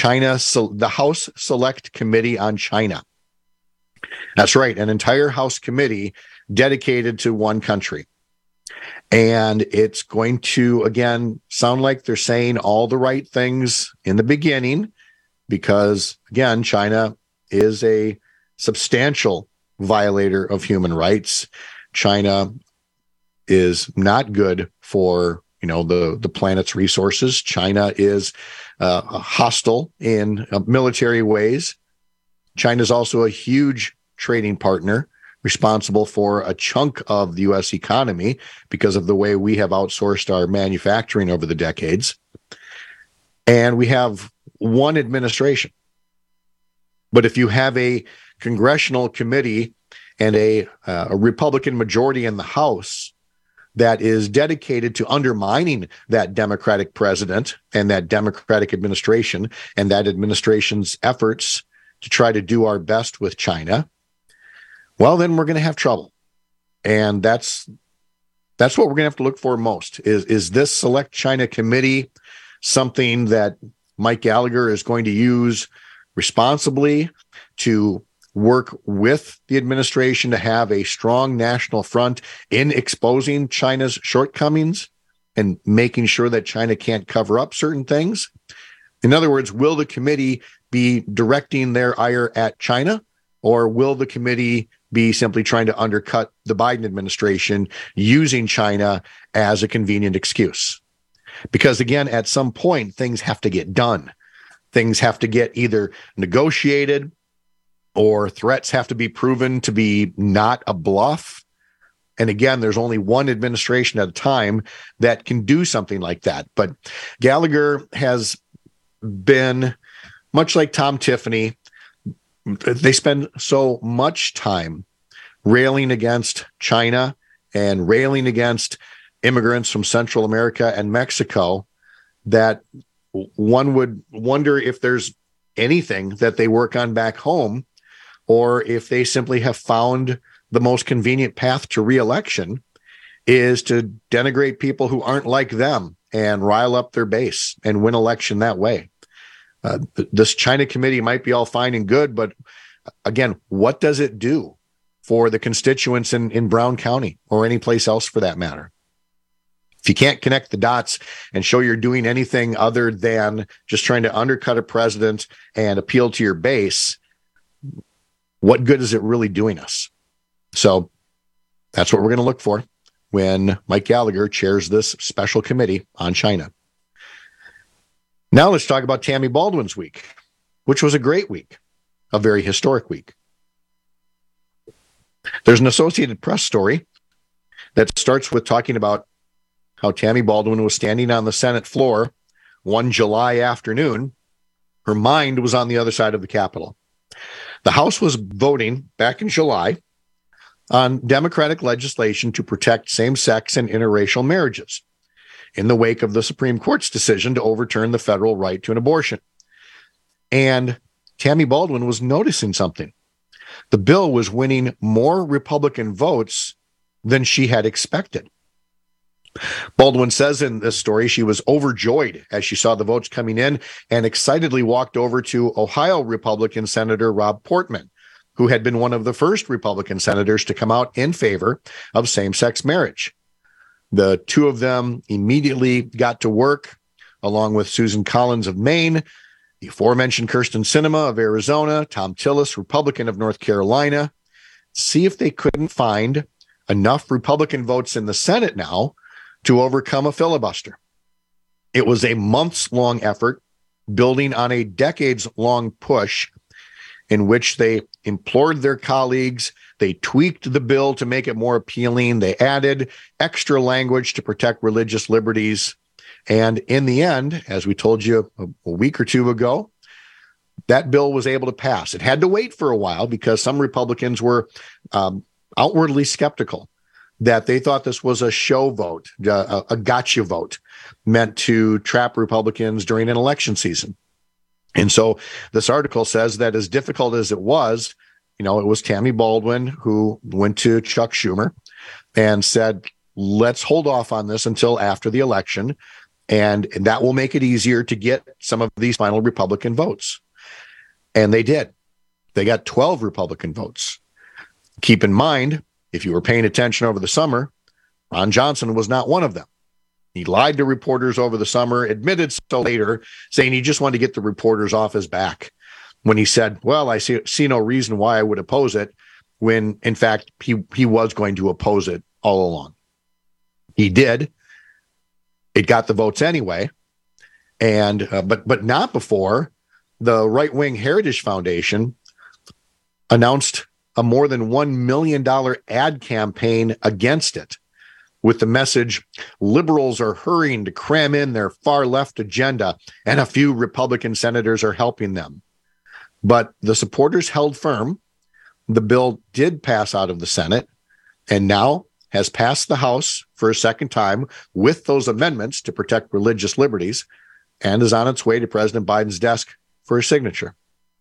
Speaker 23: House Select Committee on China. That's right, an entire House committee dedicated to one country. And it's going to, again, sound like they're saying all the right things in the beginning, because, again, China is a substantial violator of human rights. China is not good for the planet's resources. China is hostile in military ways. China is also a huge trading partner, responsible for a chunk of the U.S. economy because of the way we have outsourced our manufacturing over the decades. And we have one administration. But if you have a congressional committee and a Republican majority in the House that is dedicated to undermining that Democratic president and that Democratic administration and that administration's efforts to try to do our best with China, well, then we're going to have trouble. And that's what we're going to have to look for most. Is this Select China Committee something that Mike Gallagher is going to use responsibly to work with the administration to have a strong national front in exposing China's shortcomings and making sure that China can't cover up certain things? In other words, will the committee be directing their ire at China, or will the committee be simply trying to undercut the Biden administration using China as a convenient excuse? Because again, at some point, things have to get done. Things have to get either negotiated, or threats have to be proven to be not a bluff. And again, there's only one administration at a time that can do something like that. But Gallagher has been, much like Tom Tiffany, they spend so much time railing against China and railing against immigrants from Central America and Mexico that one would wonder if there's anything that they work on back home, or if they simply have found the most convenient path to re-election is to denigrate people who aren't like them and rile up their base and win election that way. This China committee might be all fine and good, but again, what does it do for the constituents in Brown County or any place else for that matter? If you can't connect the dots and show you're doing anything other than just trying to undercut a president and appeal to your base, what good is it really doing us? So that's what we're going to look for when Mike Gallagher chairs this special committee on China. Now let's talk about Tammy Baldwin's week, which was a great week, a very historic week. There's an Associated Press story that starts with talking about how Tammy Baldwin was standing on the Senate floor one July afternoon. Her mind was on the other side of the Capitol. The House was voting back in July on Democratic legislation to protect same-sex and interracial marriages in the wake of the Supreme Court's decision to overturn the federal right to an abortion. And Tammy Baldwin was noticing something. The bill was winning more Republican votes than she had expected. Baldwin says in this story she was overjoyed as she saw the votes coming in and excitedly walked over to Ohio Republican Senator Rob Portman, who had been one of the first Republican senators to come out in favor of same-sex marriage. The two of them immediately got to work, along with Susan Collins of Maine, the aforementioned Kirsten Sinema of Arizona, Tom Tillis, Republican of North Carolina, see if they couldn't find enough Republican votes in the Senate now to overcome a filibuster. It was a months-long effort building on a decades-long push in which they implored their colleagues. They tweaked the bill to make it more appealing. They added extra language to protect religious liberties. And in the end, as we told you a week or two ago, that bill was able to pass. It had to wait for a while because some Republicans were outwardly skeptical, that they thought this was a show vote, a gotcha vote meant to trap Republicans during an election season. And so this article says that as difficult as it was, it was Tammy Baldwin who went to Chuck Schumer and said, let's hold off on this until after the election. And that will make it easier to get some of these final Republican votes. And they did. They got 12 Republican votes. Keep in mind, if you were paying attention over the summer, Ron Johnson was not one of them. He lied to reporters over the summer, admitted so later, saying he just wanted to get the reporters off his back when he said, well, I see no reason why I would oppose it, when, in fact, he was going to oppose it all along. He did. It got the votes anyway, and but not before the right-wing Heritage Foundation announced a more than $1 million ad campaign against it, with the message, liberals are hurrying to cram in their far-left agenda, and a few Republican senators are helping them. But the supporters held firm. The bill did pass out of the Senate, and now has passed the House for a second time with those amendments to protect religious liberties, and is on its way to President Biden's desk for a signature.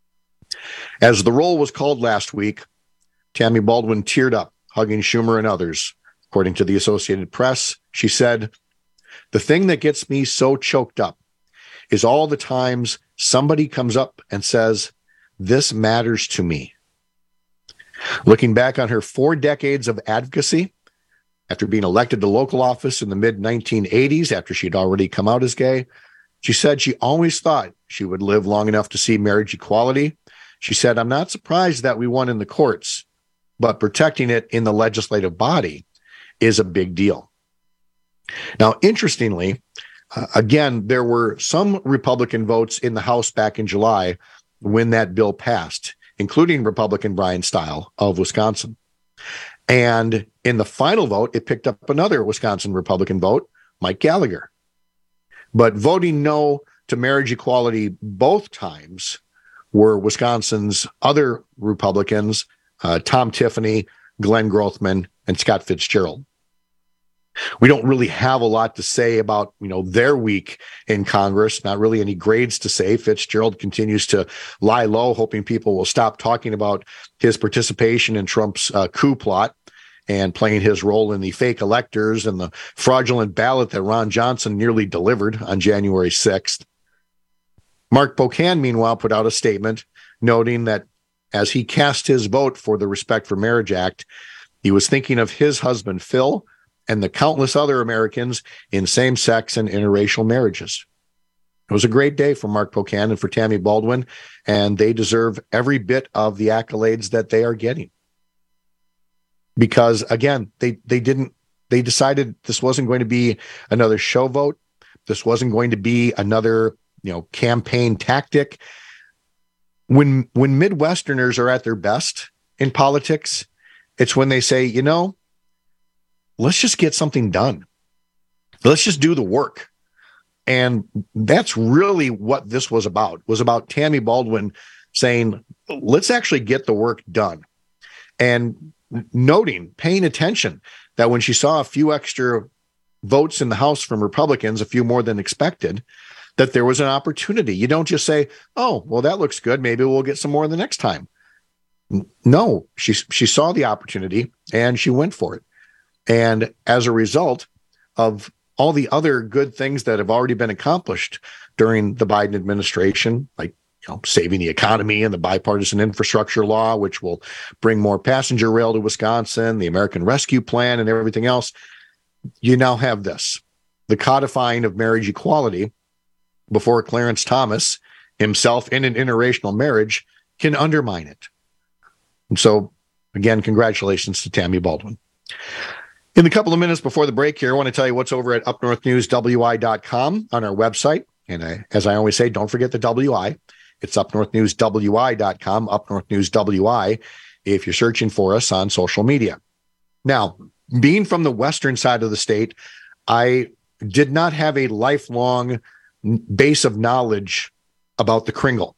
Speaker 23: As the roll was called last week, Tammy Baldwin teared up, hugging Schumer and others. According to the Associated Press, she said, "The thing that gets me so choked up is all the times somebody comes up and says, 'This matters to me.'" Looking back on her 4 decades of advocacy, after being elected to local office in the mid-1980s, after she'd already come out as gay, she said she always thought she would live long enough to see marriage equality. She said, "I'm not surprised that we won in the courts, but protecting it in the legislative body is a big deal." Now, interestingly, again, there were some Republican votes in the House back in July when that bill passed, including Republican Brian Stile of Wisconsin. And in the final vote, it picked up another Wisconsin Republican vote, Mike Gallagher. But voting no to marriage equality both times were Wisconsin's other Republicans, Tom Tiffany, Glenn Grothman, and Scott Fitzgerald. We don't really have a lot to say about, their week in Congress, not really any grades to say. Fitzgerald continues to lie low, hoping people will stop talking about his participation in Trump's coup plot and playing his role in the fake electors and the fraudulent ballot that Ron Johnson nearly delivered on January 6th. Mark Pocan, meanwhile, put out a statement noting that as he cast his vote for the Respect for Marriage Act, he was thinking of his husband, Phil, and the countless other Americans in same-sex and interracial marriages. It was a great day for Mark Pocan and for Tammy Baldwin, and they deserve every bit of the accolades that they are getting. Because, again, they decided this wasn't going to be another show vote. This wasn't going to be another, campaign tactic. When Midwesterners are at their best in politics, it's when they say, let's just get something done. Let's just do the work. And that's really what this was about Tammy Baldwin saying, let's actually get the work done. And paying attention that when she saw a few extra votes in the House from Republicans, a few more than expected, that there was an opportunity. You don't just say, oh, well, that looks good. Maybe we'll get some more the next time. No, she saw the opportunity and she went for it. And as a result of all the other good things that have already been accomplished during the Biden administration, like saving the economy and the bipartisan infrastructure law, which will bring more passenger rail to Wisconsin, the American Rescue Plan, and everything else, you now have this, the codifying of marriage equality before Clarence Thomas, himself in an interracial marriage, can undermine it. And so, again, congratulations to Tammy Baldwin. In the couple of minutes before the break here, I want to tell you what's over at upnorthnewswi.com on our website. And as I always say, don't forget the WI. It's upnorthnewswi.com, upnorthnewswi, if you're searching for us on social media. Now, being from the western side of the state, I did not have a lifelong base of knowledge about the Kringle.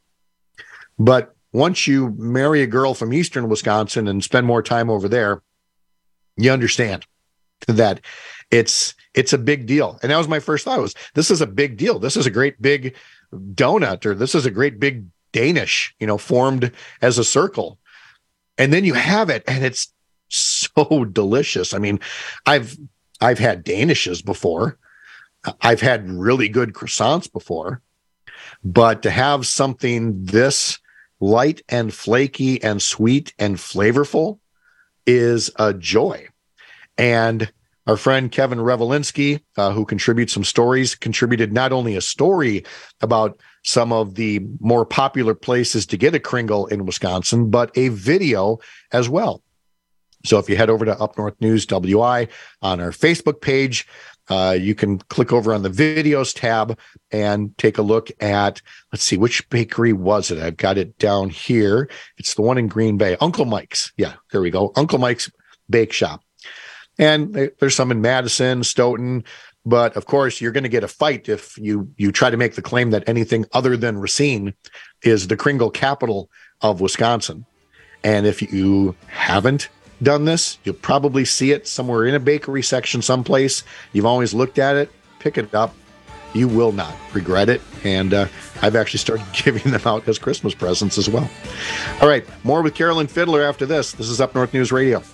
Speaker 23: But once you marry a girl from eastern Wisconsin and spend more time over there, you understand that it's a big deal. And that was my first thought, this is a big deal. This is a great big donut, or this is a great big Danish, formed as a circle. And then you have it and it's so delicious. I mean, I've had Danishes before. I've had really good croissants before, but to have something this light and flaky and sweet and flavorful is a joy. And our friend Kevin Revelinsky, who contributes some stories, contributed not only a story about some of the more popular places to get a Kringle in Wisconsin, but a video as well. So if you head over to Up North News WI on our Facebook page, you can click over on the videos tab and take a look at, let's see, which bakery was it? I've got it down here. It's the one in Green Bay, Uncle Mike's. Yeah, there we go. Uncle Mike's Bake Shop. And there's some in Madison, Stoughton, but of course you're going to get a fight if you try to make the claim that anything other than Racine is the Kringle capital of Wisconsin. And if you haven't done this, you'll probably see it somewhere in a bakery section someplace. You've always looked at it, pick it up. You will not regret it. And I've actually started giving them out as Christmas presents as well. All right, more with Carolyn Fiddler after this. This is Up North News Radio.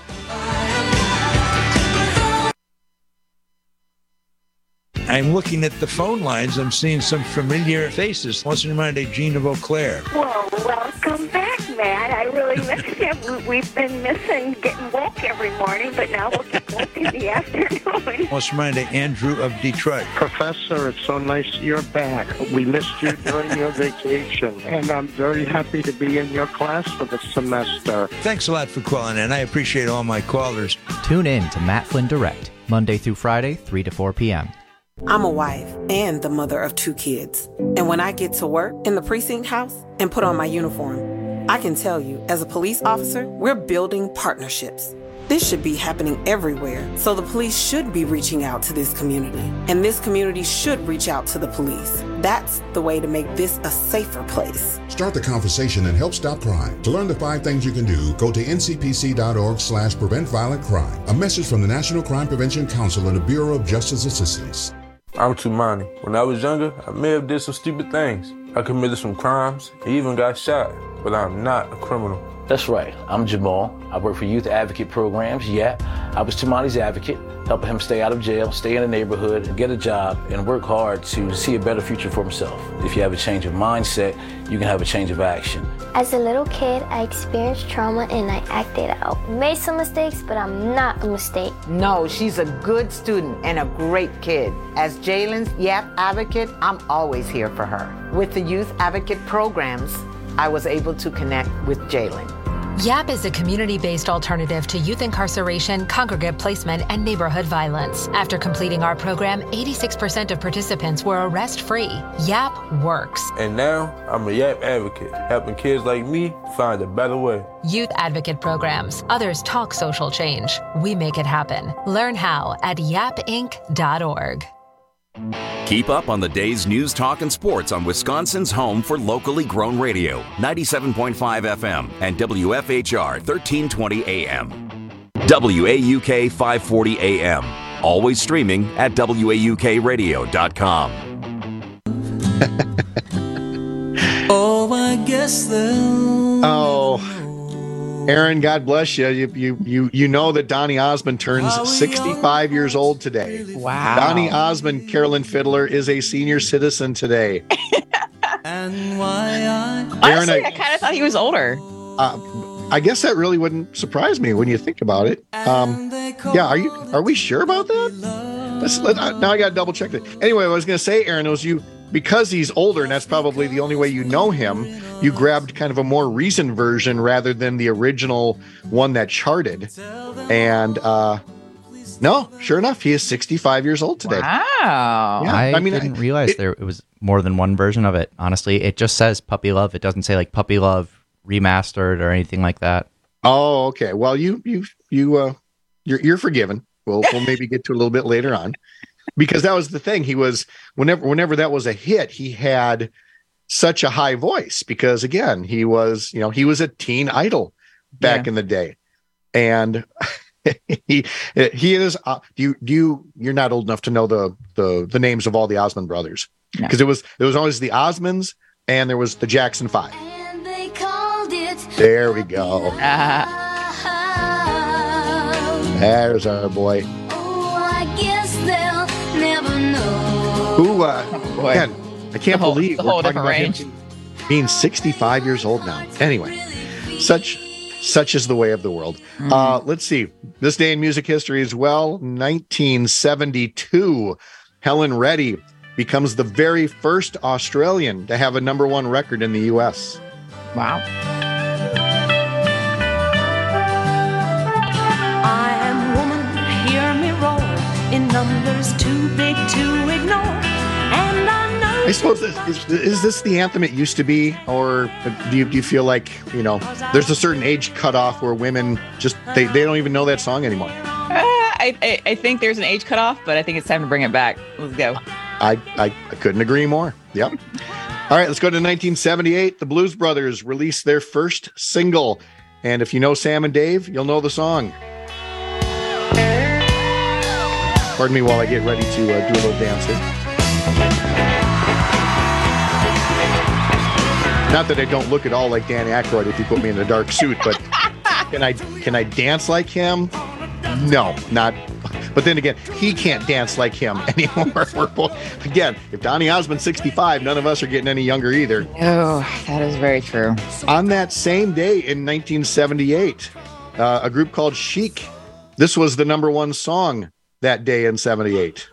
Speaker 1: I'm looking at the phone lines. I'm seeing some familiar faces. What's in mind, Gene of Eau Claire?
Speaker 2: Well, welcome back, Matt. I really miss you. We've been missing getting woke every morning, but now we'll get woke in the afternoon.
Speaker 1: What's in mind, Andrew of Detroit?
Speaker 3: Professor, it's so nice you're back. We missed you during your vacation, and I'm very happy to be in your class for the semester.
Speaker 1: Thanks a lot for calling in. I appreciate all my callers.
Speaker 5: Tune in to Matt Flynn Direct, Monday through Friday, 3 to 4 p.m.
Speaker 6: I'm a wife and the mother of 2 kids. And when I get to work in the precinct house and put on my uniform, I can tell you, as a police officer, we're building partnerships. This should be happening everywhere, so the police should be reaching out to this community, and this community should reach out to the police. That's the way to make this a safer place.
Speaker 7: Start the conversation and help stop crime. To learn the 5 things you can do, go to ncpc.org/preventviolentcrime. A message from the National Crime Prevention Council and the Bureau of Justice Assistance.
Speaker 9: I'm Tumani. When I was younger, I may have did some stupid things. I committed some crimes, and even got shot, but I'm not a criminal.
Speaker 4: That's right. I'm Jamal. I work for Youth Advocate Programs, YAP. I was Tamani's advocate, helping him stay out of jail, stay in the neighborhood, get a job, and work hard to see a better future for himself. If you have a change of mindset, you can have a change of action.
Speaker 8: As a little kid, I experienced trauma and I acted out. Made some mistakes, but I'm not a mistake.
Speaker 10: No, she's a good student and a great kid. As Jalen's YAP advocate, I'm always here for her. With the Youth Advocate Programs, I was able to connect with Jalen.
Speaker 11: YAP is a community-based alternative to youth incarceration, congregate placement, and neighborhood violence. After completing our program, 86% of participants were arrest-free. YAP works.
Speaker 9: And now, I'm a YAP advocate, helping kids like me find a better way.
Speaker 11: Youth Advocate Programs. Others talk social change. We make it happen. Learn how at yapinc.org.
Speaker 12: Keep up on the day's news, talk, and sports on Wisconsin's home for locally grown radio, 97.5 FM and WFHR 1320 AM. WAUK 540 AM. Always streaming at WAUKradio.com.
Speaker 13: Oh, I guess they'll...
Speaker 23: Oh, Aaron, God bless you. You know that Donny Osmond turns 65 years old today.
Speaker 14: Wow.
Speaker 23: Donny Osmond, Carolyn Fiddler, is a senior citizen today.
Speaker 13: And why
Speaker 14: Honestly, I kind of thought he was older.
Speaker 23: I guess that really wouldn't surprise me when you think about it. Yeah, are we sure about that? Now I got to double check that. Anyway, I was going to say, Aaron, it was you. Because he's older, and that's probably the only way you know him, you grabbed kind of a more recent version rather than the original one that charted. And no, sure enough, he is 65 years old today.
Speaker 14: Wow.
Speaker 23: Yeah,
Speaker 24: I didn't realize it was more than one version of it. Honestly, it just says Puppy Love. It doesn't say like Puppy Love Remastered or anything like that.
Speaker 23: Oh, okay. Well, you're forgiven. We'll maybe get to a little bit later on. Because that was the thing. He was whenever that was a hit, he had such a high voice because again, he was a teen idol back in the day. And he is you're not old enough to know the names of all the Osmond brothers. Because it was always the Osmonds and there was the Jackson 5.
Speaker 8: And they called it
Speaker 23: there we go. There's our boy.
Speaker 8: Oh, I guess they'll never know.
Speaker 23: Who, again, I can't believe
Speaker 14: the
Speaker 23: we're
Speaker 14: whole
Speaker 23: talking about
Speaker 14: different
Speaker 23: him being 65 years old now. Anyway, such is the way of the world. Let's see. This day in music history as well, 1972, Helen Reddy becomes the very first Australian to have a #1 record in the U.S.
Speaker 14: Wow.
Speaker 15: I am woman, hear me roar, in numbers too big to ignore, and I know...
Speaker 23: I suppose, is this the anthem it used to be? Or do you feel like, there's a certain age cutoff where women just, they don't even know that song anymore?
Speaker 14: I think there's an age cutoff, but I think it's time to bring it back. Let's go.
Speaker 23: I couldn't agree more. Yep. All right, let's go to 1978. The Blues Brothers released their first single. And if you know Sam and Dave, you'll know the song. Pardon me while I get ready to do a little dance here. Not that I don't look at all like Dan Aykroyd if you put me in a dark suit, but can I dance like him? No, not. But then again, he can't dance like him anymore. We're both, again, if Donny Osmond's 65, none of us are getting any younger either.
Speaker 14: Oh, that is very true.
Speaker 23: On that same day in 1978, a group called Chic, this was the #1 song that day in 78.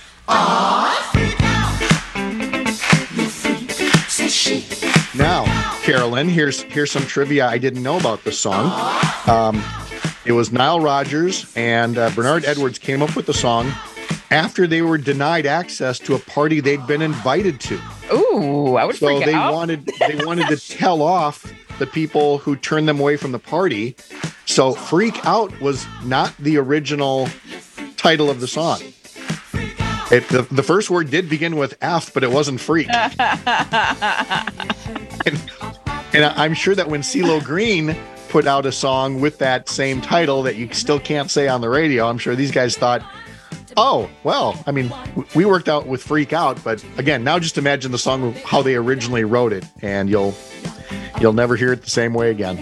Speaker 23: Now, Carolyn, here's some trivia I didn't know about the song. It was Nile Rodgers and Bernard Edwards came up with the song after they were denied access to a party they'd been invited to.
Speaker 14: Ooh, I would freak out.
Speaker 23: So they wanted to tell off the people who turned them away from the party. So Freak Out was not the original title of the song. The first word did begin with F, but it wasn't freak. And I'm sure that when CeeLo Green put out a song with that same title that you still can't say on the radio, I'm sure these guys thought, oh, well, I mean, we worked out with Freak Out, but again, now just imagine the song, how they originally wrote it, and you'll You'll never hear it the same way again.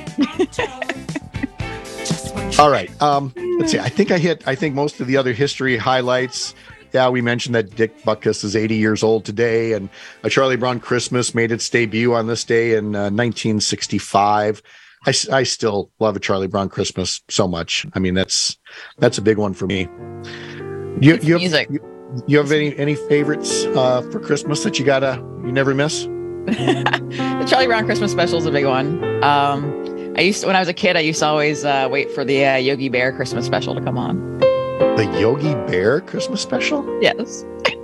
Speaker 23: All right. Let's see. I think most of the other history highlights. Yeah, we mentioned that Dick Butkus is 80 years old today, and A Charlie Brown Christmas made its debut on this day in 1965. I still love A Charlie Brown Christmas so much. I mean, that's a big one for me. You have any favorites for Christmas that you never miss?
Speaker 14: The Charlie Brown Christmas special is a big one. When I was a kid, I used to always wait for the Yogi Bear Christmas special to come on.
Speaker 23: The Yogi Bear Christmas special?
Speaker 14: Yes.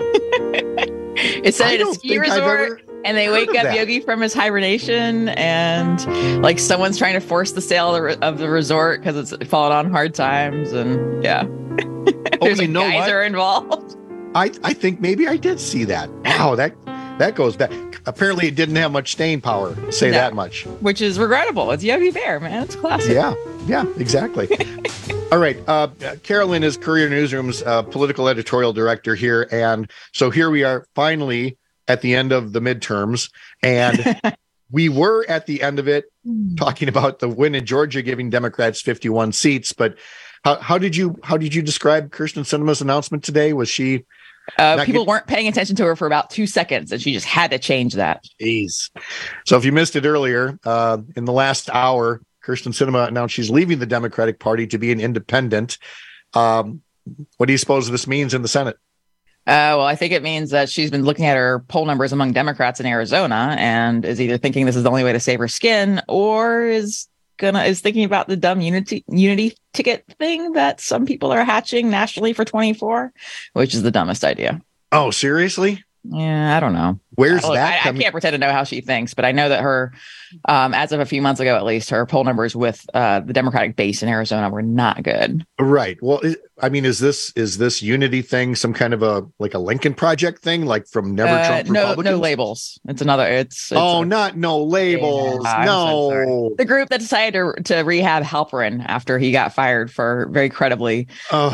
Speaker 14: It's set at a ski resort, and they wake up Yogi from his hibernation, and like someone's trying to force the sale of the resort because it's fallen on hard times, and yeah. There's a geyser involved.
Speaker 23: I think maybe I did see that. Wow, that goes back. Apparently, it didn't have much staying power. Say that much.
Speaker 14: Which is regrettable. It's Yogi Bear, man. It's classic.
Speaker 23: Yeah, exactly. All right. Carolyn is Courier Newsroom's political editorial director here. And so here we are finally at the end of the midterms. And we were at the end of it talking about the win in Georgia, giving Democrats 51 seats. But how did you describe Kyrsten Sinema's announcement today? Was she...
Speaker 14: people weren't paying attention to her for about 2 seconds, and she just had to change that.
Speaker 23: Jeez. So if you missed it earlier, in the last hour, Kyrsten Sinema announced she's leaving the Democratic Party to be an independent. What do you suppose this means in the Senate?
Speaker 14: Well, I think it means that she's been looking at her poll numbers among Democrats in Arizona and is either thinking this is the only way to save her skin, or is thinking about the dumb unity ticket thing that some people are hatching nationally for 24, which is the dumbest idea.
Speaker 23: Oh, seriously?
Speaker 14: Yeah, I don't know.
Speaker 23: Where's that?
Speaker 14: I can't pretend to know how she thinks, but I know that her, as of a few months ago, at least, her poll numbers with the Democratic base in Arizona were not good.
Speaker 23: Right. Well, is this unity thing some kind of a Lincoln Project thing, like from Never Trump Republicans?
Speaker 14: No labels. It's another.
Speaker 23: Not no labels. Yeah, no.
Speaker 14: The group that decided to rehab Halperin after he got fired for very credibly.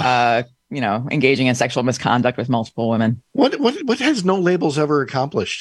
Speaker 14: Engaging in sexual misconduct with multiple women.
Speaker 23: What has No Labels ever accomplished?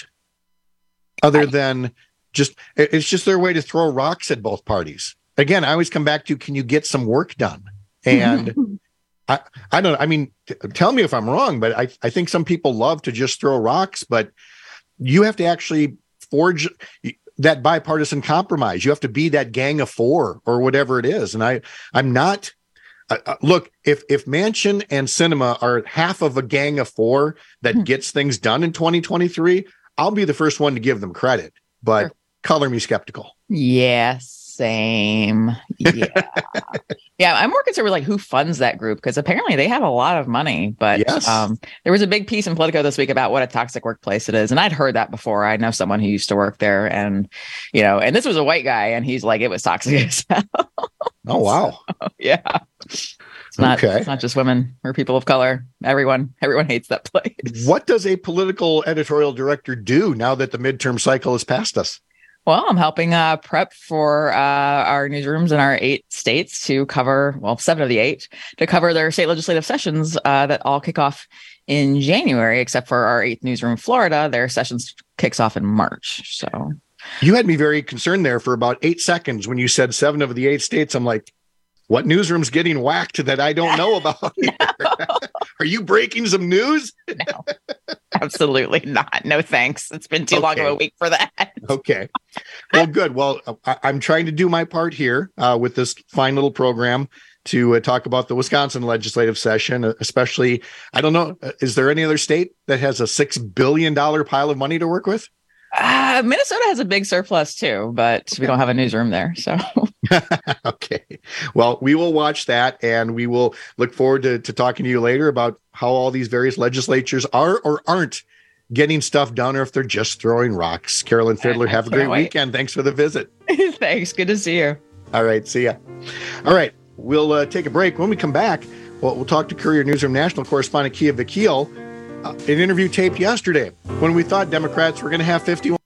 Speaker 23: Other than it's just their way to throw rocks at both parties. Again, I always come back to, can you get some work done? And I don't know. I mean, tell me if I'm wrong, but I think some people love to just throw rocks, but you have to actually forge that bipartisan compromise. You have to be that gang of four or whatever it is. And I'm not. Look, if Manchin and Sinema are half of a gang of four that gets things done in 2023, I'll be the first one to give them credit. But color me skeptical.
Speaker 14: Yeah, same. Yeah. Yeah, I'm more concerned with who funds that group, because apparently they have a lot of money. But
Speaker 23: yes.
Speaker 14: There was a big piece in Politico this week about what a toxic workplace it is. And I'd heard that before. I know someone who used to work there, and and this was a white guy, and he's like, it was toxic as hell.
Speaker 23: Oh, wow.
Speaker 14: So, yeah. It's not just women or people of color. Everyone hates that place.
Speaker 23: What does a political editorial director do now that the midterm cycle has passed us?
Speaker 14: Well, I'm helping prep for our newsrooms in our 8 states to cover, 7 of the 8, to cover their state legislative sessions that all kick off in January, except for our 8th newsroom, Florida. Their sessions kicks off in March. So
Speaker 23: you had me very concerned there for about 8 seconds when you said 7 of the 8 states. I'm like, what newsroom's getting whacked that I don't know about? Are you breaking some news?
Speaker 14: No, absolutely not. No, thanks. It's been too long of a week for that.
Speaker 23: Okay. Well, good. Well, I'm trying to do my part here with this fine little program to talk about the Wisconsin legislative session, especially, I don't know, is there any other state that has a $6 billion pile of money to work with?
Speaker 14: Minnesota has a big surplus too, but we don't have a newsroom there. So,
Speaker 23: okay. Well, we will watch that, and we will look forward to talking to you later about how all these various legislatures are or aren't getting stuff done, or if they're just throwing rocks. Carolyn Fiddler, have a great weekend. Thanks for the visit.
Speaker 14: Thanks. Good to see you.
Speaker 23: All right. See ya. All right. We'll take a break. When we come back, we'll talk to Courier Newsroom national correspondent Kia Vakil. An interview taped yesterday when we thought Democrats were going to have 51.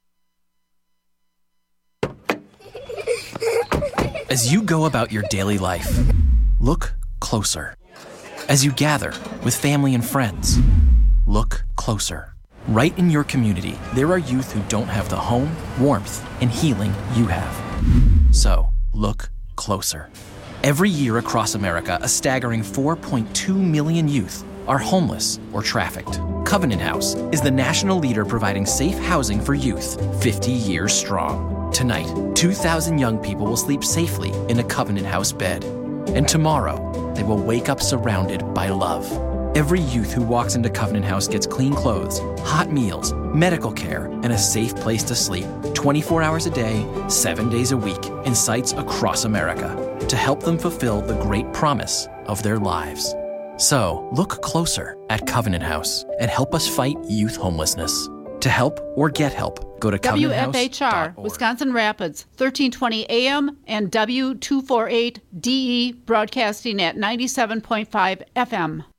Speaker 16: As you go about your daily life, look closer. As you gather with family and friends, look closer. Right in your community, there are youth who don't have the home, warmth, and healing you have. So, look closer. Every year across America, a staggering 4.2 million youth are homeless or trafficked. Covenant House is the national leader providing safe housing for youth, 50 years strong. Tonight, 2,000 young people will sleep safely in a Covenant House bed. And tomorrow, they will wake up surrounded by love. Every youth who walks into Covenant House gets clean clothes, hot meals, medical care, and a safe place to sleep 24 hours a day, 7 days a week, in sites across America to help them fulfill the great promise of their lives. So, look closer at Covenant House and help us fight youth homelessness. To help or get help, go to
Speaker 17: WFHR, Wisconsin Rapids, 1320 AM and W248DE broadcasting at 97.5 FM.